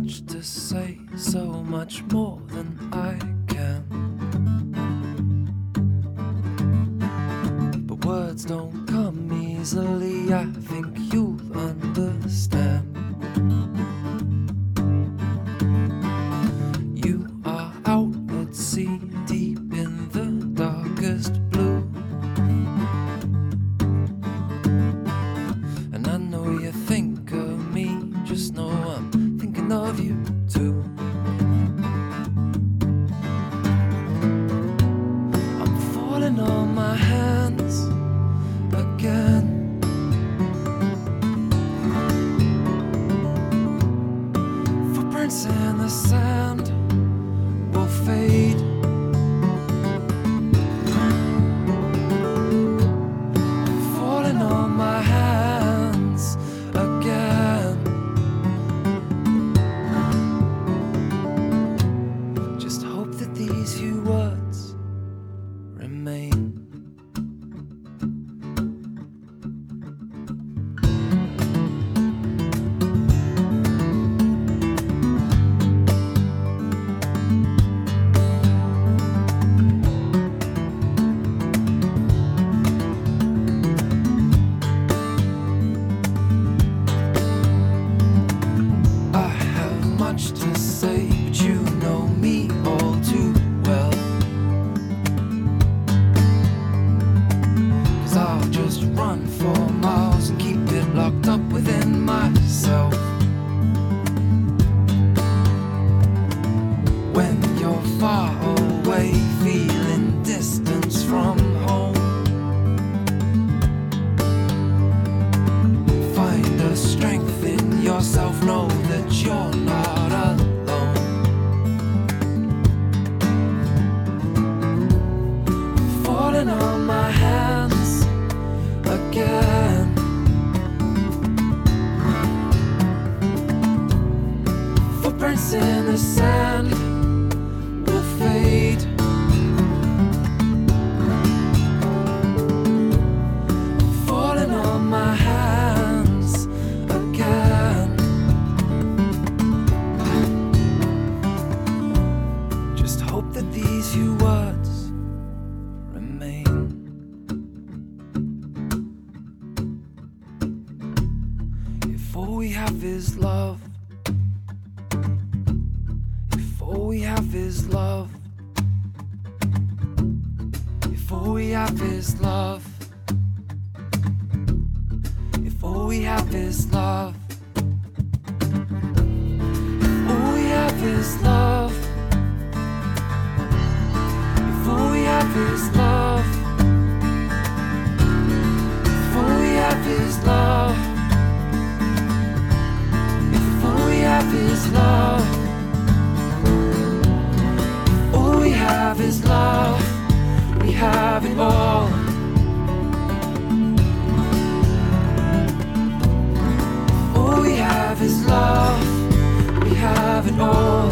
much to say, so much more than I can. But words don't come easily, I think you'll understand. You are out at sea, deep in the darkest blue. And I know you think of me, just know I'm thinking of you too. I'm falling on my hands again. Footprints in the sand will fade. Falling on my hands again. Just hope that these few words remain. Much to say, but you know me all too well. 'Cause I'll just run for miles and keep it locked up within myself. When you're far away, feeling distance from home, find a strength in yourself, know that you're not alone. Falling on my hands again. Footprints in the sand will fade. Falling on my hands again. Just hope that these few words remain. If all we have is love, if all we have is love, if all we have is love, if all we have is love, if all we have is love, if all we have is love, if all we have is love, if all we have is love, all we have is love, we have it all. All we have is love, we have it all.